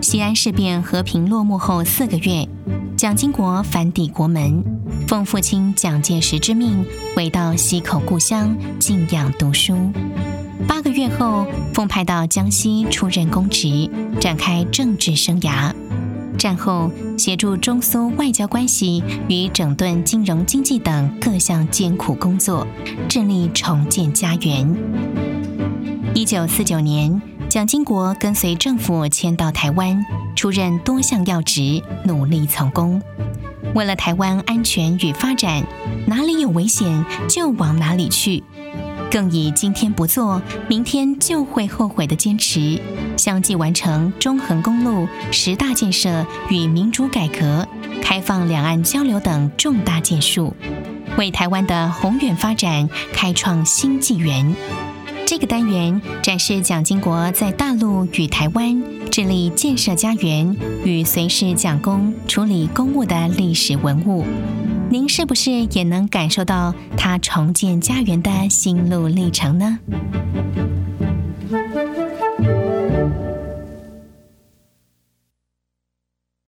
西安事变和平落幕后4个月，蒋经国返抵国门，奉父亲蒋介石之命，回到溪口故乡静养读书。8个月后，奉派到江西出任公职，展开政治生涯。战后，协助中苏外交关系与整顿金融经济等各项艰苦工作，致力重建家园。1949年，蒋经国跟随政府迁到台湾，出任多项要职，努力从公。为了台湾安全与发展，哪里有危险就往哪里去，更以今天不做，明天就会后悔的坚持，相继完成中横公路10大建设与民主改革、开放两岸交流等重大建树，为台湾的宏远发展开创新纪元。这个单元展示蒋经国在大陆与台湾致力建设家园与随侍蒋公处理公务的历史文物。您是不是也能感受到他重建家园的心路历程呢？